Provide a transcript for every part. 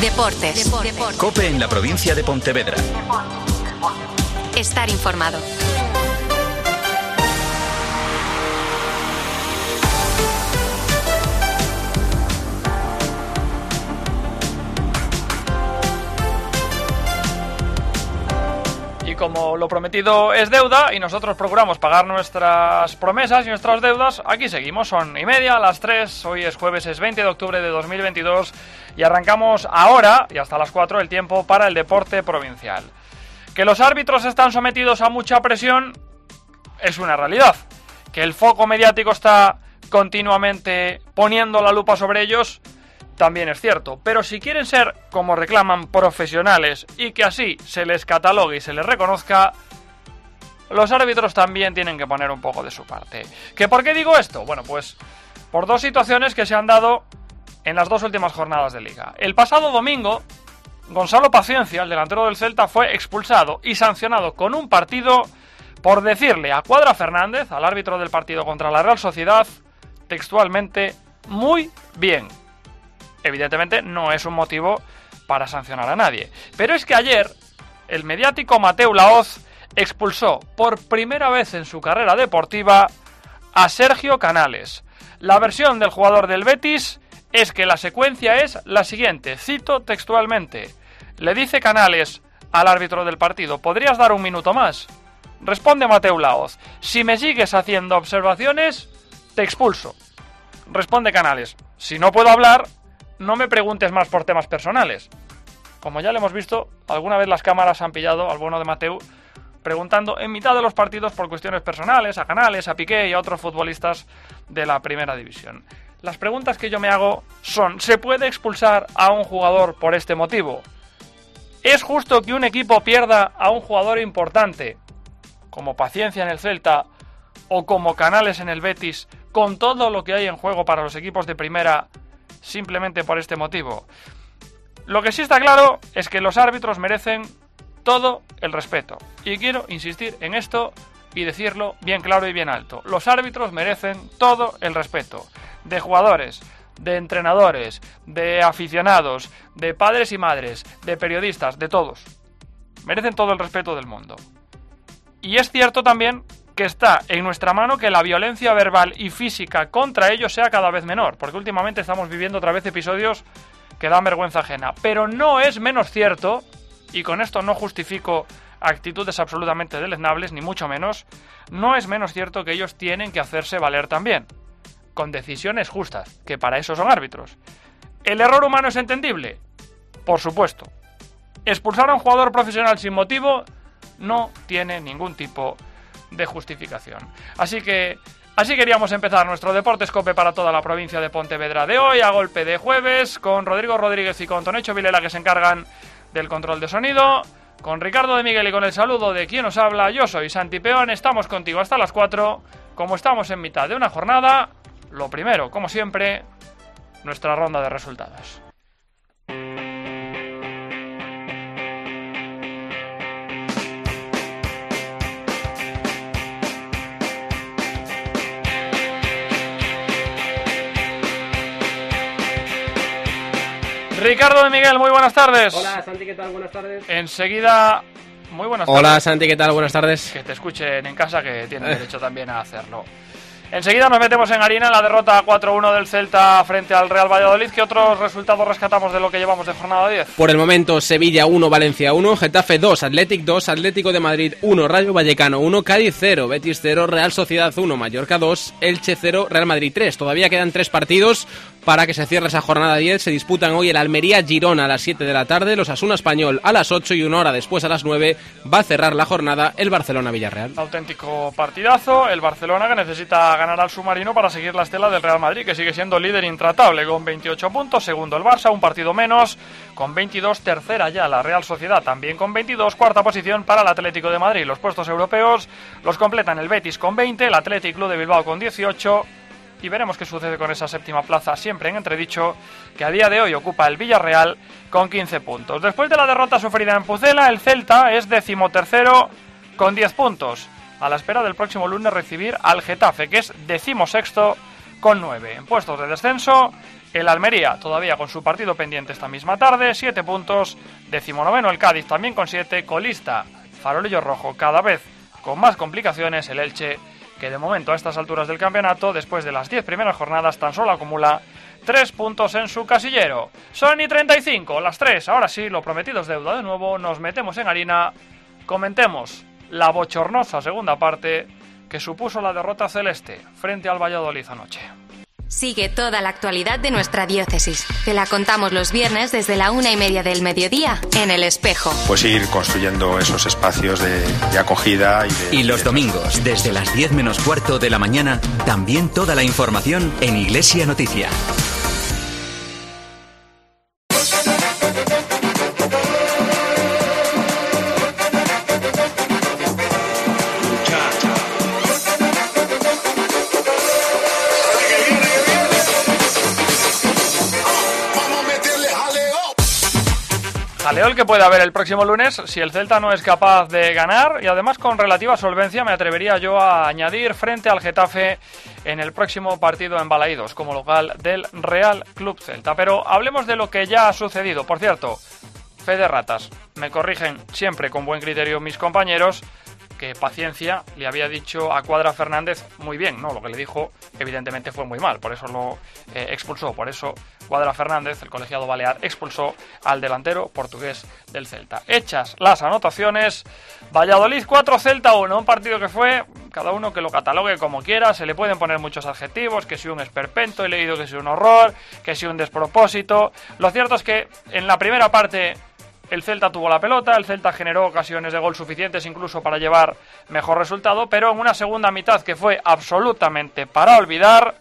Deportes. COPE en la provincia de Pontevedra. Estar informado. Y como lo prometido es deuda y nosotros procuramos pagar nuestras promesas y nuestras deudas, aquí seguimos, son 1:30, a las 3, hoy es jueves, es 20 de octubre de 2022 y arrancamos ahora y hasta las 4 el tiempo para el deporte provincial. Que los árbitros están sometidos a mucha presión es una realidad. Que el foco mediático está continuamente poniendo la lupa sobre ellos también es cierto, pero si quieren ser, como reclaman, profesionales y que así se les catalogue y se les reconozca, los árbitros también tienen que poner un poco de su parte. ¿Que por qué digo esto? Bueno, pues por dos situaciones que se han dado en las dos últimas jornadas de Liga. El pasado domingo, Gonzalo Paciencia, el delantero del Celta, fue expulsado y sancionado con un partido por decirle a Cuadra Fernández, al árbitro del partido contra la Real Sociedad, textualmente, muy bien. Evidentemente no es un motivo para sancionar a nadie. Pero es que ayer el mediático Mateu Laoz expulsó por primera vez en su carrera deportiva a Sergio Canales. La versión del jugador del Betis es que la secuencia es la siguiente, cito textualmente. Le dice Canales al árbitro del partido: ¿podrías dar un minuto más? Responde Mateu Laoz: si me sigues haciendo observaciones, te expulso. Responde Canales: si no puedo hablar, no me preguntes más por temas personales. Como ya lo hemos visto, alguna vez las cámaras han pillado al bueno de Mateu preguntando en mitad de los partidos por cuestiones personales a Canales, a Piqué y a otros futbolistas de la primera división. Las preguntas que yo me hago son: ¿se puede expulsar a un jugador por este motivo? ¿Es justo que un equipo pierda a un jugador importante, como Paciencia en el Celta o como Canales en el Betis, con todo lo que hay en juego para los equipos de primera, simplemente por este motivo? Lo que sí está claro es que los árbitros merecen todo el respeto. Y quiero insistir en esto y decirlo bien claro y bien alto. Los árbitros merecen todo el respeto. De jugadores, de entrenadores, de aficionados, de padres y madres, de periodistas, de todos. Merecen todo el respeto del mundo. Y es cierto también que está en nuestra mano que la violencia verbal y física contra ellos sea cada vez menor, porque últimamente estamos viviendo otra vez episodios que dan vergüenza ajena. Pero no es menos cierto, y con esto no justifico actitudes absolutamente deleznables, ni mucho menos, no es menos cierto que ellos tienen que hacerse valer también, con decisiones justas, que para eso son árbitros. ¿El error humano es entendible? Por supuesto. Expulsar a un jugador profesional sin motivo no tiene ningún tipo de justificación. Así queríamos empezar nuestro Deportes COPE para toda la provincia de Pontevedra de hoy, a golpe de jueves, con Rodrigo Rodríguez y con Tonecho Vilela, que se encargan del control de sonido, con Ricardo de Miguel y con el saludo de quien os habla. Yo soy Santi Peón, estamos contigo hasta las 4, como estamos en mitad de una jornada. Lo primero, como siempre, nuestra ronda de resultados. Ricardo de Miguel, muy buenas tardes. Hola Santi, ¿qué tal? Buenas tardes. Enseguida, muy buenas tardes. Hola Santi, ¿qué tal? Buenas tardes. Que te escuchen en casa, que tienen derecho también a hacerlo. Enseguida nos metemos en harina en la derrota 4-1 del Celta frente al Real Valladolid. ¿Qué otros resultados rescatamos de lo que llevamos de jornada 10? Por el momento, Sevilla 1, Valencia 1, Getafe 2, Athletic 2, Atlético de Madrid 1, Rayo Vallecano 1, Cádiz 0, Betis 0, Real Sociedad 1, Mallorca 2, Elche 0, Real Madrid 3. Todavía quedan 3 partidos para que se cierre esa jornada 10. Se disputan hoy el Almería-Girona a las 7 de la tarde, los Osasuna Español a las 8 y una hora después, a las 9, va a cerrar la jornada el Barcelona-Villarreal. Auténtico partidazo, el Barcelona que necesita ganar al submarino para seguir la estela del Real Madrid, que sigue siendo líder intratable con 28 puntos, segundo el Barça, un partido menos, con 22, tercera ya la Real Sociedad también con 22, cuarta posición para el Atlético de Madrid. Los puestos europeos los completan el Betis con 20, el Athletic Club de Bilbao con 18, y veremos qué sucede con esa séptima plaza, siempre en entredicho, que a día de hoy ocupa el Villarreal con 15 puntos. Después de la derrota sufrida en Pucela, el Celta es 13º con 10 puntos, a la espera del próximo lunes recibir al Getafe, que es 16º con 9. En puestos de descenso, El Almería todavía con su partido pendiente esta misma tarde, 7 puntos. 19º el Cádiz también con 7. Colista, farolillo rojo, cada vez con más complicaciones el Elche, que de momento a estas alturas del campeonato, después de las 10 primeras jornadas, tan solo acumula 3 puntos en su casillero. Son y 35, las 3. Ahora sí, lo prometido es deuda de nuevo. Nos metemos en harina. Comentemos la bochornosa segunda parte que supuso la derrota celeste frente al Valladolid anoche. Sigue toda la actualidad de nuestra diócesis. Te la contamos los viernes desde la 1:30 del mediodía en El Espejo. Pues ir construyendo esos espacios de acogida y los domingos, desde las 10 menos cuarto de la mañana, también toda la información en Iglesia Noticia. Jaleol que puede haber el próximo lunes si el Celta no es capaz de ganar, y además con relativa solvencia, me atrevería yo a añadir, frente al Getafe en el próximo partido en Balaídos como local del Real Club Celta. Pero hablemos de lo que ya ha sucedido. Por cierto, fe de ratas, me corrigen siempre con buen criterio mis compañeros, que paciencia le había dicho a Cuadra Fernández muy bien, ¿no? Lo que le dijo evidentemente fue muy mal, por eso lo expulsó, por eso Cuadra Fernández, el colegiado balear, expulsó al delantero portugués del Celta. Hechas las anotaciones, Valladolid 4, Celta 1, un partido que fue, cada uno que lo catalogue como quiera, se le pueden poner muchos adjetivos, que si un esperpento, he leído que si un horror, que si un despropósito. Lo cierto es que en la primera parte el Celta tuvo la pelota, el Celta generó ocasiones de gol suficientes incluso para llevar mejor resultado, pero en una segunda mitad que fue absolutamente para olvidar,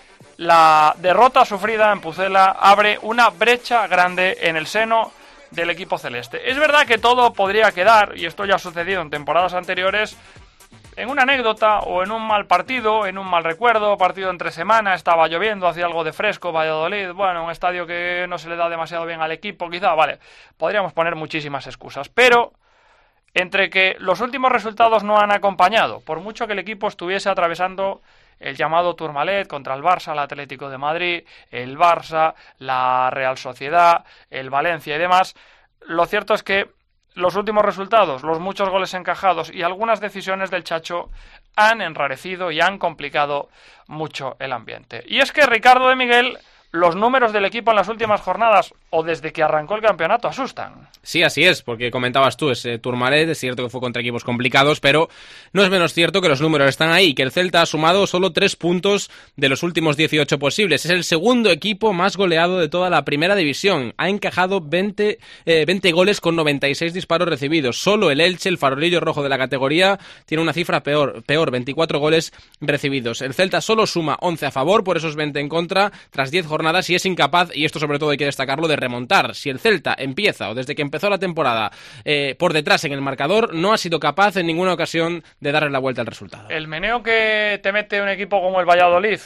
la derrota sufrida en Pucela abre una brecha grande en el seno del equipo celeste. Es verdad que todo podría quedar, y esto ya ha sucedido en temporadas anteriores, en una anécdota o en un mal partido, en un mal recuerdo, partido entre semana, estaba lloviendo, hacía algo de fresco, Valladolid, bueno, un estadio que no se le da demasiado bien al equipo, quizá, vale, podríamos poner muchísimas excusas, pero entre que los últimos resultados no han acompañado, por mucho que el equipo estuviese atravesando el llamado Tourmalet contra el Barça, el Atlético de Madrid, el Barça, la Real Sociedad, el Valencia y demás, lo cierto es que los últimos resultados, los muchos goles encajados y algunas decisiones del Chacho han enrarecido y han complicado mucho el ambiente. Y es que, Ricardo de Miguel, los números del equipo en las últimas jornadas o desde que arrancó el campeonato asustan. Sí, así es, porque comentabas tú, ese Tourmalet, es cierto que fue contra equipos complicados, pero no es menos cierto que los números están ahí, que el Celta ha sumado solo 3 puntos de los últimos 18 posibles. Es el segundo equipo más goleado de toda la primera división. Ha encajado 20 goles con 96 disparos recibidos. Solo el Elche, el farolillo rojo de la categoría, tiene una cifra peor, 24 goles recibidos. El Celta solo suma 11 a favor por esos 20 en contra, tras 10 jornadas, y es incapaz, y esto sobre todo hay que destacarlo, de remontar. Si el Celta empieza, o desde que empezó la temporada, por detrás en el marcador, no ha sido capaz en ninguna ocasión de darle la vuelta al resultado. El meneo que te mete un equipo como el Valladolid,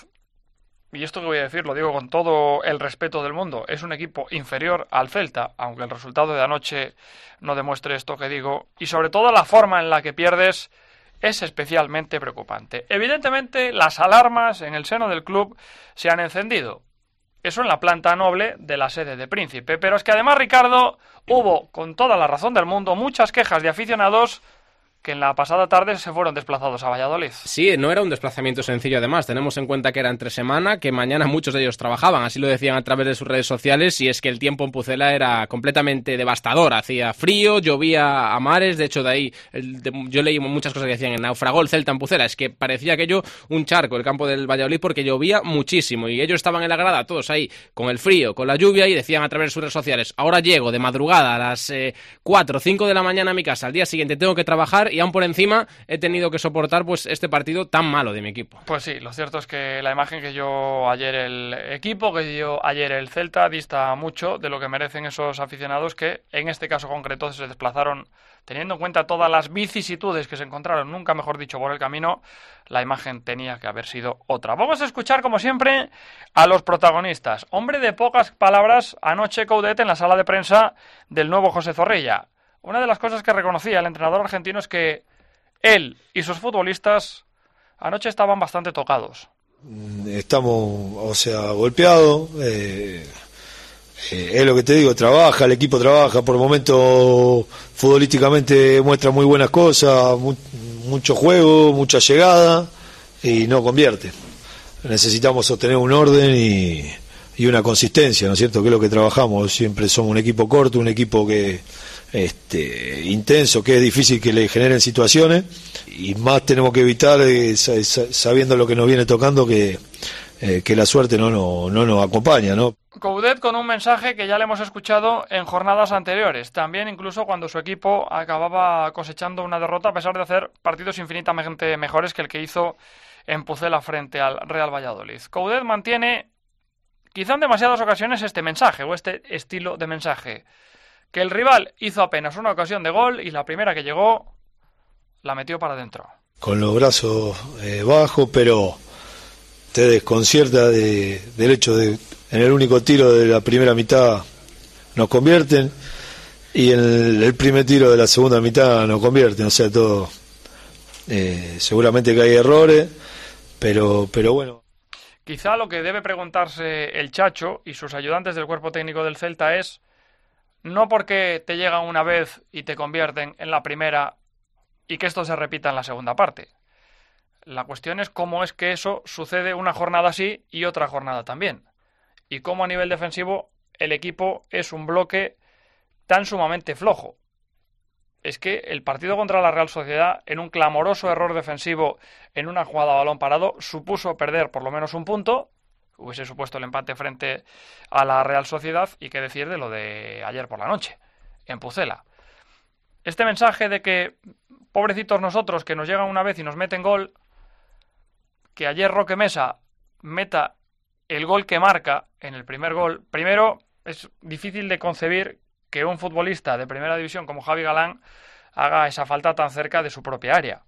y esto que voy a decir lo digo con todo el respeto del mundo, es un equipo inferior al Celta, aunque el resultado de anoche no demuestre esto que digo, y sobre todo la forma en la que pierdes es especialmente preocupante. Evidentemente, las alarmas en el seno del club se han encendido. Eso en la planta noble de la sede de Príncipe. Pero es que además, Ricardo, hubo, con toda la razón del mundo, muchas quejas de aficionados que en la pasada tarde se fueron desplazados a Valladolid. Sí, no era un desplazamiento sencillo además. Tenemos en cuenta que era entre semana, que mañana muchos de ellos trabajaban, así lo decían a través de sus redes sociales, y es que el tiempo en Pucela era completamente devastador. Hacía frío, llovía a mares, de hecho de ahí yo leí muchas cosas que decían en naufragó el Celta en Pucela, es que parecía aquello un charco, el campo del Valladolid, porque llovía muchísimo, y ellos estaban en la grada, todos ahí, con el frío, con la lluvia, y decían a través de sus redes sociales: ahora llego de madrugada a las 4 o 5 de la mañana a mi casa, al día siguiente tengo que trabajar, y aún por encima he tenido que soportar pues este partido tan malo de mi equipo. Pues sí, lo cierto es que la imagen que dio ayer el equipo, que dio ayer el Celta, dista mucho de lo que merecen esos aficionados que en este caso concreto se desplazaron, teniendo en cuenta todas las vicisitudes que se encontraron, nunca mejor dicho, por el camino. La imagen tenía que haber sido otra. Vamos a escuchar, como siempre, a los protagonistas. Hombre de pocas palabras, anoche Coudet en la sala de prensa del nuevo José Zorrilla. Una de las cosas que reconocía el entrenador argentino es que él y sus futbolistas anoche estaban bastante tocados. Estamos, golpeados. Es lo que te digo, el equipo trabaja, por momentos futbolísticamente muestra muy buenas cosas, mucho juego, mucha llegada y no convierte. Necesitamos sostener un orden y una consistencia, ¿no es cierto? Que es lo que trabajamos. Siempre somos un equipo corto, un equipo que intenso, que es difícil que le generen situaciones, y más tenemos que evitar, sabiendo lo que nos viene tocando, que la suerte no nos acompaña, ¿no? Coudet con un mensaje que ya le hemos escuchado en jornadas anteriores, también incluso cuando su equipo acababa cosechando una derrota a pesar de hacer partidos infinitamente mejores que el que hizo en Pucela frente al Real Valladolid. Coudet mantiene, quizá en demasiadas ocasiones, este mensaje o este estilo de mensaje, que el rival hizo apenas una ocasión de gol y la primera que llegó la metió para adentro. Con los brazos bajos, pero te desconcierta del hecho de en el único tiro de la primera mitad nos convierten y en el primer tiro de la segunda mitad nos convierten. O sea, todo seguramente que hay errores, pero bueno. Quizá lo que debe preguntarse el Chacho y sus ayudantes del cuerpo técnico del Celta es no porque te llegan una vez y te convierten en la primera y que esto se repita en la segunda parte. La cuestión es cómo es que eso sucede una jornada así y otra jornada también. Y cómo a nivel defensivo el equipo es un bloque tan sumamente flojo. Es que el partido contra la Real Sociedad, en un clamoroso error defensivo en una jugada a balón parado, supuso perder por lo menos un punto. Hubiese supuesto el empate frente a la Real Sociedad, y qué decir de lo de ayer por la noche, en Pucela. Este mensaje de que, pobrecitos nosotros, que nos llegan una vez y nos meten gol, que ayer Roque Mesa meta el gol que marca en el primer gol. Primero, es difícil de concebir que un futbolista de primera división como Javi Galán haga esa falta tan cerca de su propia área.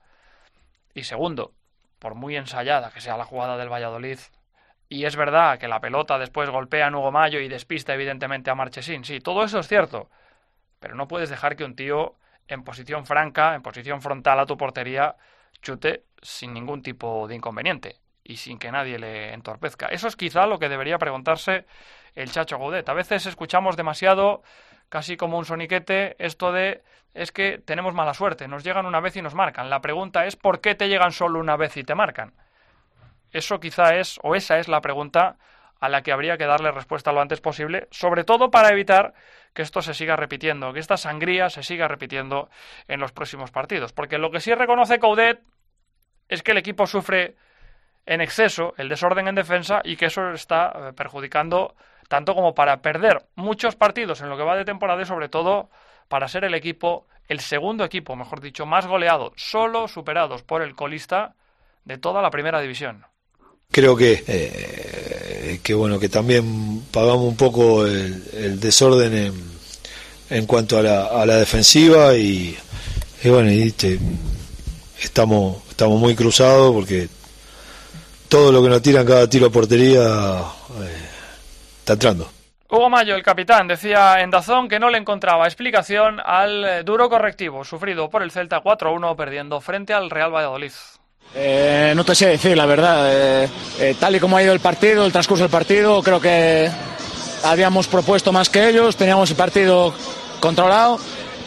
Y segundo, por muy ensayada que sea la jugada del Valladolid, y es verdad que la pelota después golpea a Hugo Mayo y despista evidentemente a Marchesín, sí, todo eso es cierto, pero no puedes dejar que un tío en posición franca, en posición frontal a tu portería, chute sin ningún tipo de inconveniente y sin que nadie le entorpezca. Eso es quizá lo que debería preguntarse el Chacho Coudet. A veces escuchamos demasiado, casi como un soniquete, esto de es que tenemos mala suerte, nos llegan una vez y nos marcan. La pregunta es ¿por qué te llegan solo una vez y te marcan? Eso quizá es, o esa es la pregunta a la que habría que darle respuesta lo antes posible, sobre todo para evitar que esto se siga repitiendo, que esta sangría se siga repitiendo en los próximos partidos. Porque lo que sí reconoce Coudet es que el equipo sufre en exceso el desorden en defensa y que eso está perjudicando tanto como para perder muchos partidos en lo que va de temporada y sobre todo para ser el equipo, el segundo equipo, mejor dicho, más goleado, solo superados por el colista de toda la primera división. Creo que bueno, que también pagamos un poco el desorden en cuanto a la defensiva y bueno, estamos muy cruzados porque todo lo que nos tiran cada tiro a portería está entrando. Hugo Mayo, el capitán, decía en DAZN que no le encontraba explicación al duro correctivo sufrido por el Celta 4-1 perdiendo frente al Real Valladolid. No te sé decir, la verdad. Tal y como ha ido el partido, el transcurso del partido, creo que habíamos propuesto más que ellos, teníamos el partido controlado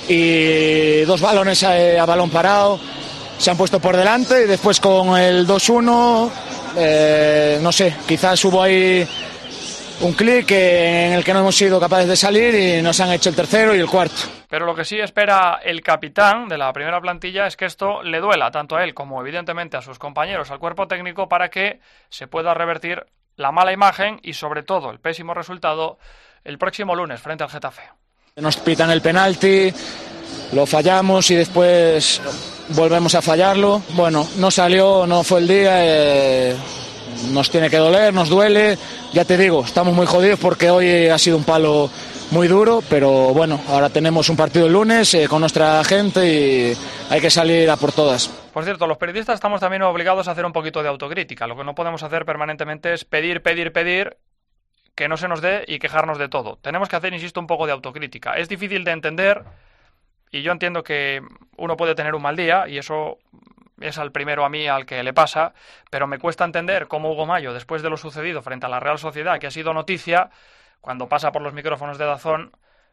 y dos balones a balón parado se han puesto por delante y después con el 2-1, no sé, quizás hubo ahí un clic en el que no hemos sido capaces de salir y nos han hecho el tercero y el cuarto. Pero lo que sí espera el capitán de la primera plantilla es que esto le duela tanto a él como evidentemente a sus compañeros, al cuerpo técnico, para que se pueda revertir la mala imagen y sobre todo el pésimo resultado el próximo lunes frente al Getafe. Nos pitan el penalti, lo fallamos y después volvemos a fallarlo. Bueno, no salió, no fue el día, nos tiene que doler, nos duele. Ya te digo, estamos muy jodidos porque hoy ha sido un palo muy duro, pero bueno, ahora tenemos un partido el lunes con nuestra gente y hay que salir a por todas. Por cierto, los periodistas estamos también obligados a hacer un poquito de autocrítica. Lo que no podemos hacer permanentemente es pedir, que no se nos dé y quejarnos de todo. Tenemos que hacer, insisto, un poco de autocrítica. Es difícil de entender y yo entiendo que uno puede tener un mal día y eso es al primero a mí al que le pasa, pero me cuesta entender cómo Hugo Mallo, después de lo sucedido frente a la Real Sociedad, que ha sido noticia, cuando pasa por los micrófonos de DAZN,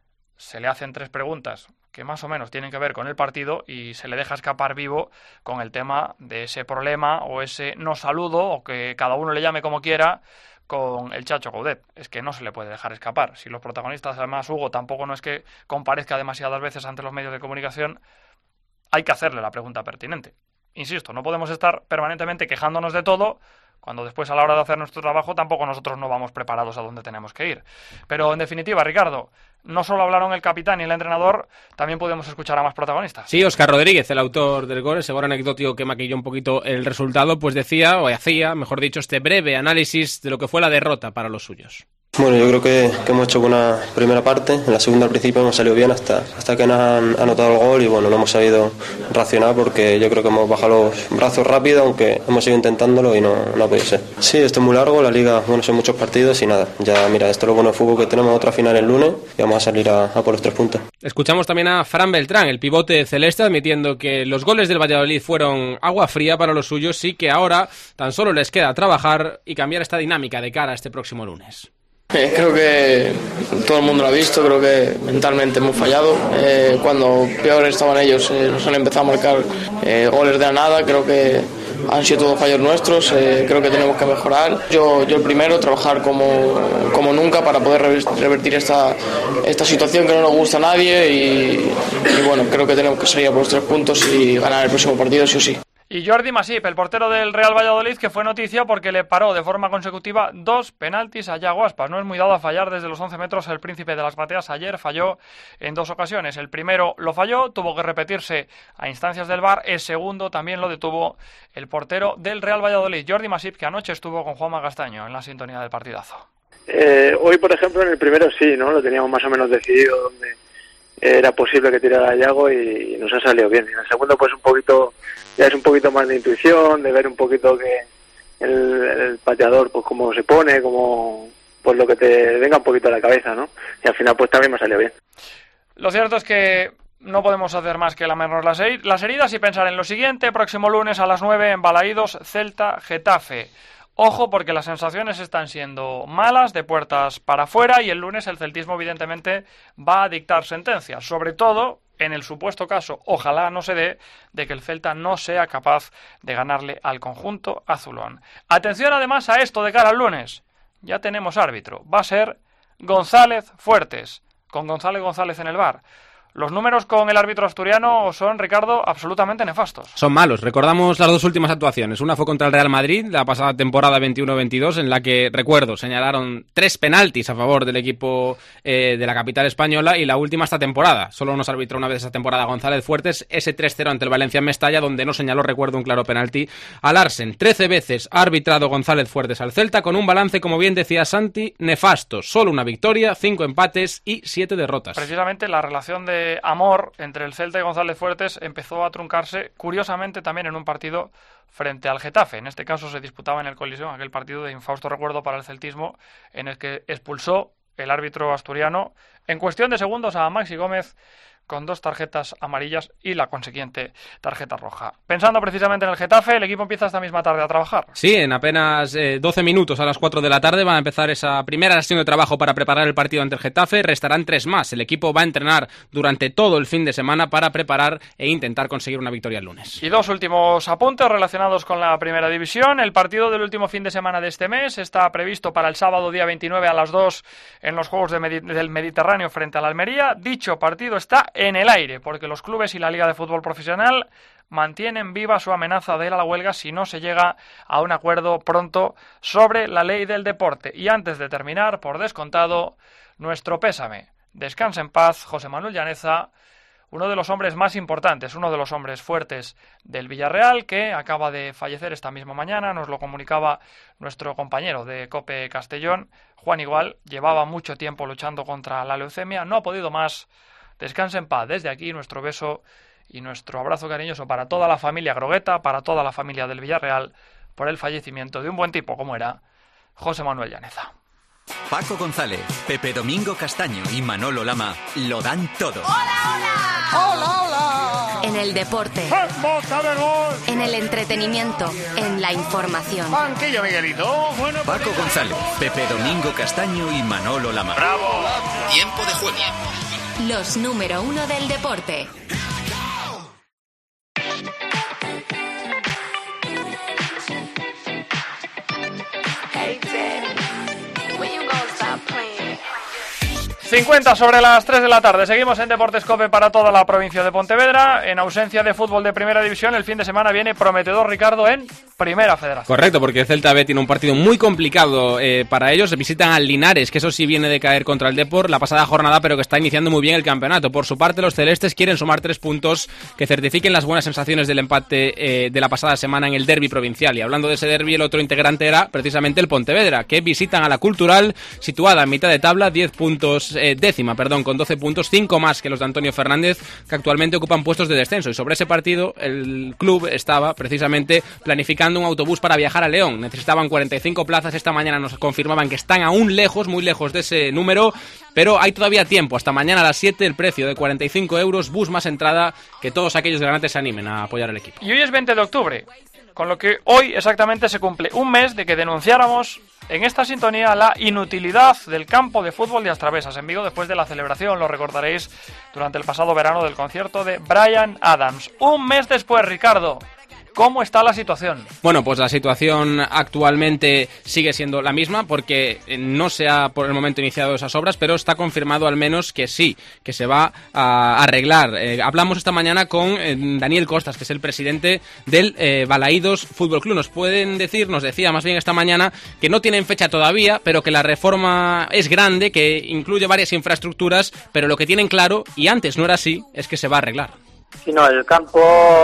se le hacen 3 preguntas que más o menos tienen que ver con el partido y se le deja escapar vivo con el tema de ese problema o ese no saludo, o que cada uno le llame como quiera, con el Chacho Coudet. Es que no se le puede dejar escapar. Si los protagonistas, además Hugo tampoco no es que comparezca demasiadas veces ante los medios de comunicación, hay que hacerle la pregunta pertinente. Insisto, no podemos estar permanentemente quejándonos de todo, cuando después a la hora de hacer nuestro trabajo tampoco nosotros no vamos preparados a donde tenemos que ir. Pero en definitiva, Ricardo, no solo hablaron el capitán y el entrenador, también podemos escuchar a más protagonistas. Sí, Óscar Rodríguez, el autor del gol, ese gol anecdótico que maquilló un poquito el resultado, pues decía, o hacía, mejor dicho, este breve análisis de lo que fue la derrota para los suyos. Bueno, yo creo que hemos hecho una primera parte. En la segunda al principio hemos salido bien hasta que nos han anotado el gol y bueno, no hemos sabido reaccionar porque yo creo que hemos bajado los brazos rápido, aunque hemos ido intentándolo y no ha podido ser. Sí, esto es muy largo, la liga, bueno, son muchos partidos y nada, ya mira, esto es lo bueno del fútbol, que tenemos otra final el lunes y vamos a salir a por los 3 puntos. Escuchamos también a Fran Beltrán, el pivote celeste, admitiendo que los goles del Valladolid fueron agua fría para los suyos y que ahora tan solo les queda trabajar y cambiar esta dinámica de cara a este próximo lunes. Creo que todo el mundo lo ha visto, creo que mentalmente hemos fallado. Cuando peor estaban ellos, nos han empezado a marcar goles de la nada. Creo que han sido todos fallos nuestros, creo que tenemos que mejorar. Yo el primero, trabajar como nunca para poder revertir esta situación que no nos gusta a nadie y bueno, creo que tenemos que salir a por los 3 puntos y ganar el próximo partido sí o sí. Y Jordi Masip, el portero del Real Valladolid, que fue noticia porque le paró de forma consecutiva 2 penaltis a Yago Aspas. No es muy dado a fallar desde los 11 metros el príncipe de las bateas. Ayer falló en 2 ocasiones. El primero lo falló, tuvo que repetirse a instancias del VAR. El segundo también lo detuvo el portero del Real Valladolid, Jordi Masip, que anoche estuvo con Juanma Castaño en la sintonía del partidazo. Hoy, por ejemplo, en el primero sí, ¿no? Lo teníamos más o menos decidido donde era posible que tirara a Yago y nos ha salido bien. En el segundo, pues ya es un poquito más de intuición, de ver un poquito que el pateador, pues cómo se pone, como pues lo que te venga un poquito a la cabeza, ¿no? Y al final, pues también me ha salido bien. Lo cierto es que no podemos hacer más que lamernos las heridas y pensar en lo siguiente. Próximo lunes a las 9 en Balaídos, Celta, Getafe. Ojo, porque las sensaciones están siendo malas, de puertas para afuera, y el lunes el celtismo evidentemente va a dictar sentencias, sobre todo en el supuesto caso, ojalá no se dé, de que el Celta no sea capaz de ganarle al conjunto azulón. Atención además a esto de cara al lunes, ya tenemos árbitro, va a ser González Fuertes, con González en el VAR. Los números con el árbitro asturiano son, Ricardo, absolutamente nefastos. Son malos. Recordamos las 2 últimas actuaciones. Una fue contra el Real Madrid, la pasada temporada 21-22, en la que, recuerdo, señalaron 3 penaltis a favor del equipo de la capital española, y la última esta temporada. Solo nos arbitró una vez esa temporada González Fuertes, ese 3-0 ante el Valencia en Mestalla, donde no señaló, recuerdo, un claro penalti a Larsen. 13 veces ha arbitrado González Fuertes al Celta, con un balance, como bien decía Santi, nefasto. Solo una victoria, 5 empates y 7 derrotas. Precisamente la relación de amor entre el Celta y González Fuertes empezó a truncarse, curiosamente, también en un partido frente al Getafe. En este caso se disputaba en el Coliseum, aquel partido de infausto recuerdo para el celtismo, en el que expulsó el árbitro asturiano en cuestión de segundos a Maxi Gómez, con 2 tarjetas amarillas y la consiguiente tarjeta roja. Pensando precisamente en el Getafe, el equipo empieza esta misma tarde a trabajar. Sí, en apenas 12 minutos, a las 4 de la tarde, van a empezar esa primera sesión de trabajo para preparar el partido ante el Getafe. Restarán 3 más. El equipo va a entrenar durante todo el fin de semana para preparar e intentar conseguir una victoria el lunes. Y 2 últimos apuntes relacionados con la primera división. El partido del último fin de semana de este mes está previsto para el sábado día 29 a las 2 en los Juegos del Mediterráneo frente a la Almería. Dicho partido está en el aire, porque los clubes y la Liga de Fútbol Profesional mantienen viva su amenaza de ir a la huelga si no se llega a un acuerdo pronto sobre la ley del deporte. Y antes de terminar, por descontado, nuestro pésame. Descansa en paz, José Manuel Llaneza, uno de los hombres más importantes, uno de los hombres fuertes del Villarreal, que acaba de fallecer esta misma mañana. Nos lo comunicaba nuestro compañero de COPE Castellón, Juan Igual. Llevaba mucho tiempo luchando contra la leucemia, no ha podido más. Descanse en paz. Desde aquí nuestro beso y nuestro abrazo cariñoso para toda la familia Grogueta, para toda la familia del Villarreal, por el fallecimiento de un buen tipo como era José Manuel Llaneza. Paco González, Pepe Domingo Castaño y Manolo Lama lo dan todo. ¡Hola, hola! ¡Hola, hola! En el deporte. En el entretenimiento. En la información. Banquillo, Miguelito. Paco González, Pepe Domingo Castaño y Manolo Lama. ¡Bravo! Tiempo de juego. Los número 1 del deporte. Hey, Daddy, when you gonna stop playing? 50 sobre las 3 de la tarde. Seguimos en Deportes COPE para toda la provincia de Pontevedra. En ausencia de fútbol de primera división, el fin de semana viene prometedor, Ricardo, en Primera Federación. Correcto, porque el Celta B tiene un partido muy complicado para ellos. Visitan al Linares, que eso sí viene de caer contra el Depor la pasada jornada, pero que está iniciando muy bien el campeonato. Por su parte, los celestes quieren sumar 3 puntos que certifiquen las buenas sensaciones del empate de la pasada semana en el derbi provincial. Y hablando de ese derbi, el otro integrante era precisamente el Pontevedra, que visitan a la Cultural, situada en mitad de tabla, 10 puntos... décima, con 12 puntos, 5 más que los de Antonio Fernández, que actualmente ocupan puestos de descenso. Y sobre ese partido, el club estaba precisamente planificando un autobús para viajar a León. Necesitaban 45 plazas. Esta mañana nos confirmaban que están aún lejos, muy lejos de ese número, pero hay todavía tiempo. Hasta mañana a las 7, el precio de 45 euros, bus más entrada, que todos aquellos grandes se animen a apoyar al equipo. Y hoy es 20 de octubre, con lo que hoy exactamente se cumple un mes de que denunciáramos en esta sintonía la inutilidad del campo de fútbol de Astravesas en Vigo después de la celebración, lo recordaréis, durante el pasado verano del concierto de Bryan Adams. Un mes después, Ricardo, ¿cómo está la situación? Bueno, pues la situación actualmente sigue siendo la misma porque no se ha por el momento iniciado esas obras, pero está confirmado al menos que sí, que se va a arreglar. Hablamos esta mañana con Daniel Costas, que es el presidente del Balaídos Fútbol Club. Nos decía más bien esta mañana que no tienen fecha todavía, pero que la reforma es grande, que incluye varias infraestructuras, pero lo que tienen claro, y antes no era así, es que se va a arreglar. Sí, no, el campo,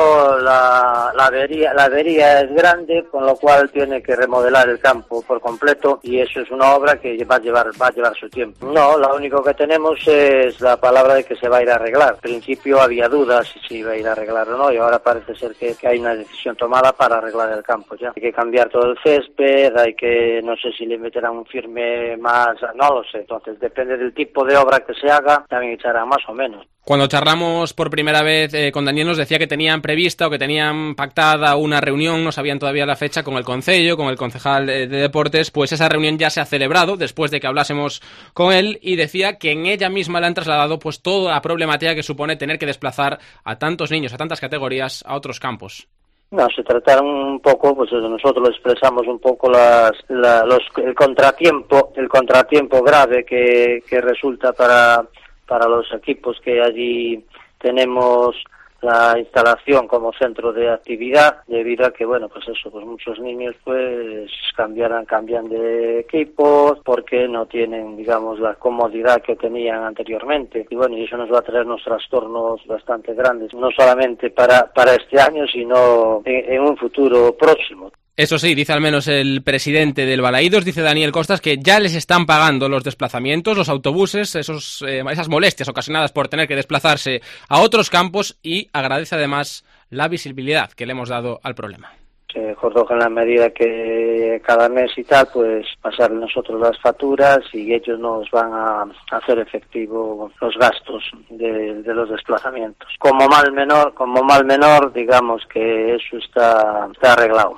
la avería es grande, con lo cual tiene que remodelar el campo por completo y eso es una obra que va a llevar su tiempo. No, lo único que tenemos es la palabra de que se va a ir a arreglar. Al principio había dudas si se iba a ir a arreglar o no y ahora parece ser que hay una decisión tomada para arreglar el campo ya. Hay que cambiar todo el césped, no sé si le meterán un firme más, no lo sé. Entonces depende del tipo de obra que se haga, también echarán más o menos. Cuando charlamos por primera vez con Daniel nos decía que tenían prevista o que tenían pactada una reunión, no sabían todavía la fecha, con el concello, con el concejal de deportes. Pues esa reunión ya se ha celebrado después de que hablásemos con él y decía que en ella misma le han trasladado pues toda la problemática que supone tener que desplazar a tantos niños, a tantas categorías, a otros campos. No, se trataron un poco, pues nosotros expresamos un poco el contratiempo grave que resulta para los equipos que allí tenemos la instalación como centro de actividad, debido a que, pues muchos niños pues cambian de equipos porque no tienen, digamos, la comodidad que tenían anteriormente. Y eso nos va a traer unos trastornos bastante grandes, no solamente para este año, sino en un futuro próximo. Eso sí, dice al menos el presidente del Balaídos, dice Daniel Costas, que ya les están pagando los desplazamientos, los autobuses, esas molestias ocasionadas por tener que desplazarse a otros campos y agradece además la visibilidad que le hemos dado al problema. Se acordó que en la medida que cada mes y tal, pues pasar nosotros las facturas y ellos nos van a hacer efectivo los gastos de los desplazamientos. Como mal menor, digamos que eso está arreglado.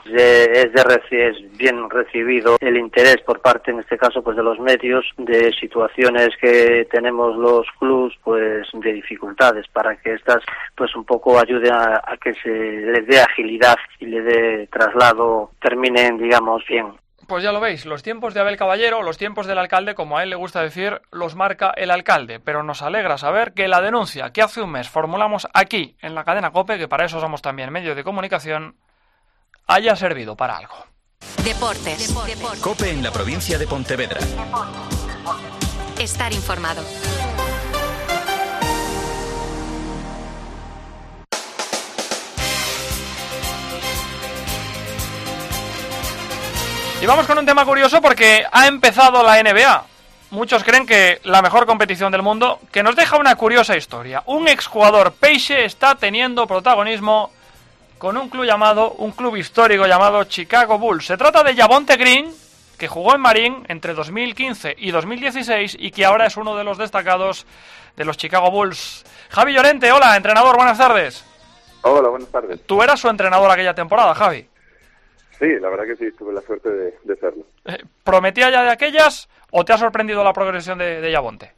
Es bien recibido el interés por parte, en este caso, pues de los medios, de situaciones que tenemos los clubs, pues de dificultades, para que estas, pues un poco ayuden a que se les dé agilidad y le dé traslado, terminen, digamos, bien. Pues ya lo veis, los tiempos de Abel Caballero, los tiempos del alcalde, como a él le gusta decir, los marca el alcalde, pero nos alegra saber que la denuncia que hace un mes formulamos aquí, en la cadena COPE, que para eso somos también medio de comunicación, haya servido para algo. Deportes. COPE en la provincia de Pontevedra. Estar informado. Y vamos con un tema curioso porque ha empezado la NBA. Muchos creen que la mejor competición del mundo, que nos deja una curiosa historia. Un exjugador Peixe está teniendo protagonismo con un club histórico llamado Chicago Bulls. Se trata de Javonte Green, que jugó en Marín entre 2015 y 2016 y que ahora es uno de los destacados de los Chicago Bulls. Javi Llorente, hola, entrenador, buenas tardes. Hola, buenas tardes. Tú eras su entrenador aquella temporada, Javi. Sí, la verdad que sí, tuve la suerte de serlo. ¿Prometía ya de aquellas o te ha sorprendido la progresión de Yabonte?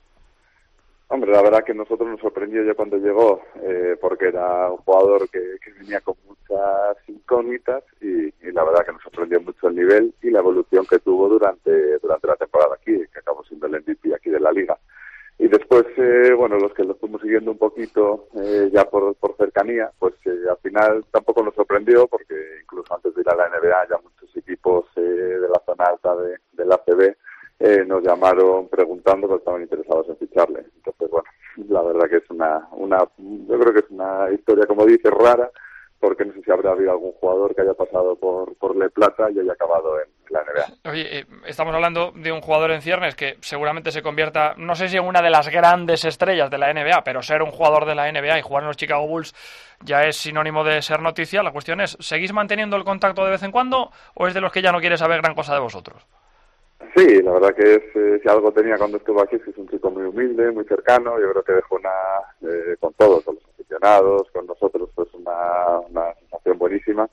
Hombre, la verdad que nosotros nos sorprendió ya cuando llegó, porque era un jugador que venía con muchas incógnitas y la verdad que nos sorprendió mucho el nivel y la evolución que tuvo durante la temporada aquí, que acabó siendo el MVP aquí de la Liga. Y después, los que lo estuvimos siguiendo un poquito ya por cercanía, pues al final tampoco nos sorprendió porque incluso antes de ir a la NBA ya muchos equipos de la zona alta del ACB nos llamaron preguntando que estaban interesados en ficharle. Entonces, bueno, la verdad que es yo creo que es una historia, como dices, rara, porque no sé si habrá habido algún jugador que haya pasado por Le Plata y haya acabado en la NBA. Oye, estamos hablando de un jugador en ciernes que seguramente se convierta, no sé si en una de las grandes estrellas de la NBA, pero ser un jugador de la NBA y jugar en los Chicago Bulls ya es sinónimo de ser noticia. La cuestión es, ¿seguís manteniendo el contacto de vez en cuando o es de los que ya no quiere saber gran cosa de vosotros? Sí, la verdad que si algo tenía cuando estuvo aquí, es que es un chico muy humilde, muy cercano. Yo creo que dejó con todos, con los aficionados, con nosotros, pues una sensación buenísima.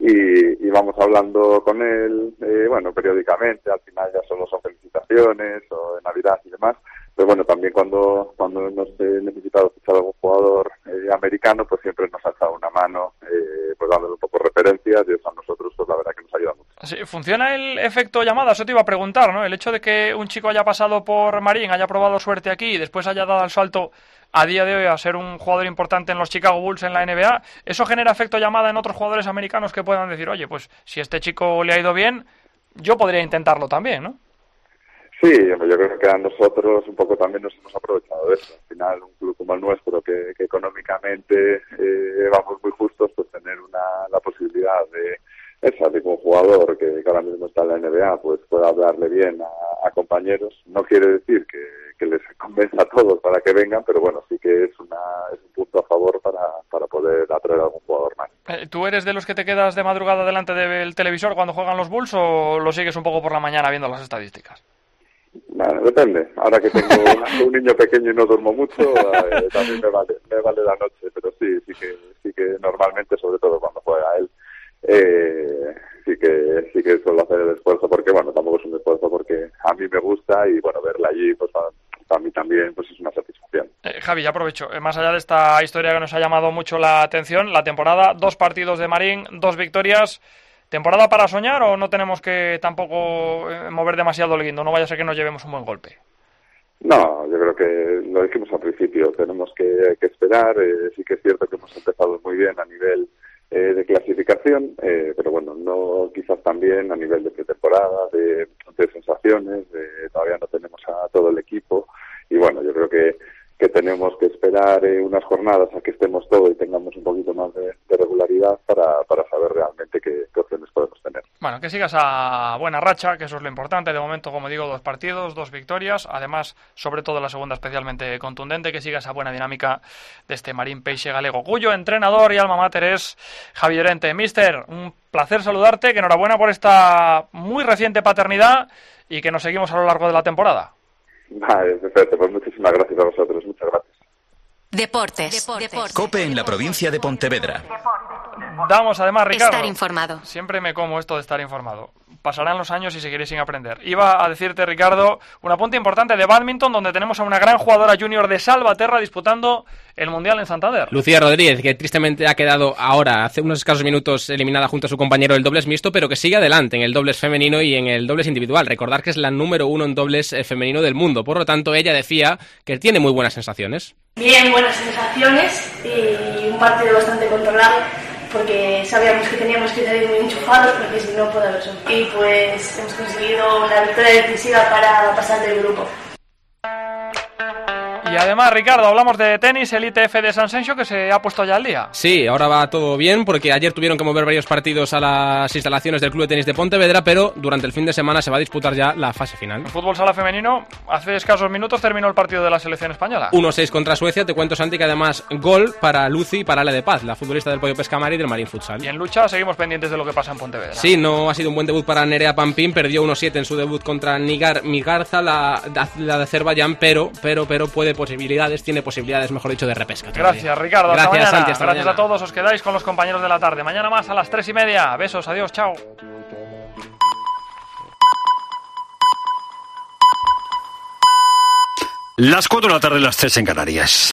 Y vamos hablando con él, periódicamente. Al final ya solo son felicitaciones o de Navidad y demás. Pero bueno, también cuando hemos necesitado fichar a algún jugador americano, pues siempre nos ha echado una mano, pues dándole un poco referencias, y eso a nosotros, pues la verdad que nos ayuda mucho. Sí, ¿funciona el efecto llamada? Eso te iba a preguntar, ¿no? El hecho de que un chico haya pasado por Marín, haya probado suerte aquí y después haya dado el salto a día de hoy a ser un jugador importante en los Chicago Bulls en la NBA, ¿eso genera efecto llamada en otros jugadores americanos que puedan decir, oye, pues si este chico le ha ido bien, yo podría intentarlo también, ¿no? Sí, yo creo que a nosotros un poco también nos hemos aprovechado de eso. Al final, un club como el nuestro, que económicamente vamos muy justos, pues tener la posibilidad de que un jugador que ahora mismo está en la NBA pues pueda hablarle bien a compañeros. No quiere decir que les convenza a todos para que vengan, pero bueno, sí que es un punto a favor para poder atraer a algún jugador más. ¿Tú eres de los que te quedas de madrugada delante del televisor cuando juegan los Bulls o lo sigues un poco por la mañana viendo las estadísticas? Bueno, depende. Ahora que tengo un niño pequeño y no duermo mucho, también me vale la noche, pero sí que normalmente, sobre todo cuando juega él, sí que suelo hacer el esfuerzo, porque bueno, tampoco es un esfuerzo porque a mí me gusta y bueno, verla allí pues para mí también pues es una satisfacción. Javi, ya aprovecho, más allá de esta historia que nos ha llamado mucho la atención, la temporada, 2 partidos de Marín, 2 victorias. ¿Temporada para soñar o no tenemos que tampoco mover demasiado el guindo? No vaya a ser que nos llevemos un buen golpe. No, yo creo que lo dijimos al principio, tenemos que esperar. Sí que es cierto que hemos empezado muy bien a nivel de clasificación, pero bueno, no quizás también a nivel de pretemporada, de sensaciones, todavía no tenemos a todo el equipo y bueno, yo creo que tenemos que esperar unas jornadas a que estemos todos y tengamos un poquito más de regularidad para saber realmente qué opciones podemos tener. Bueno, que sigas a buena racha, que eso es lo importante. De momento, como digo, 2 partidos, 2 victorias. Además, sobre todo la segunda especialmente contundente, que sigas a buena dinámica de este Marín Peixe Galego, cuyo entrenador y alma mater es Javi Llorente. Mister, un placer saludarte, que enhorabuena por esta muy reciente paternidad y que nos seguimos a lo largo de la temporada. Vale, perfecto, pues muchísimas gracias a vosotros, muchas gracias. Deportes. COPE en la provincia de Pontevedra. Damos además, Ricardo, estar informado. Siempre me como esto de estar informado. Pasarán los años y seguiré sin aprender. Iba a decirte, Ricardo, un apunte importante de bádminton, donde tenemos a una gran jugadora junior de Salvaterra disputando el Mundial en Santander. Lucía Rodríguez, que tristemente ha quedado ahora, hace unos escasos minutos, eliminada junto a su compañero del dobles mixto, pero que sigue adelante en el dobles femenino y en el dobles individual. Recordar que es la número 1 en dobles femenino del mundo. Por lo tanto, ella decía que tiene muy buenas sensaciones. Bien, buenas sensaciones y un partido bastante controlado, porque sabíamos que teníamos que salir muy enchufados, porque si no puede haber suerte. Y pues hemos conseguido la victoria decisiva para pasar del grupo. Y además, Ricardo, hablamos de tenis, el ITF de San Sencho, que se ha puesto ya al día. Sí, ahora va todo bien, porque ayer tuvieron que mover varios partidos a las instalaciones del Club de Tenis de Pontevedra, pero durante el fin de semana se va a disputar ya la fase final. El fútbol sala femenino, hace escasos minutos terminó el partido de la selección española. 1-6 contra Suecia. Te cuento, Santi, que además gol para Lucy y para Ale de Paz, la futbolista del Pollo Pescamar y del Marín Futsal. Y en lucha seguimos pendientes de lo que pasa en Pontevedra. Sí, no ha sido un buen debut para Nerea Pampín, perdió 1-7 en su debut contra Nigar Migarza, la de Azerbaiyán, pero puede posibilidades, mejor dicho, de repesca. Gracias, Ricardo. Gracias, hasta mañana. Santi, hasta Gracias mañana. a todos. Os quedáis con los compañeros de la tarde. Mañana más a las 3:30. Besos, adiós, chao. Las 4 de la tarde, las 3 en Canarias.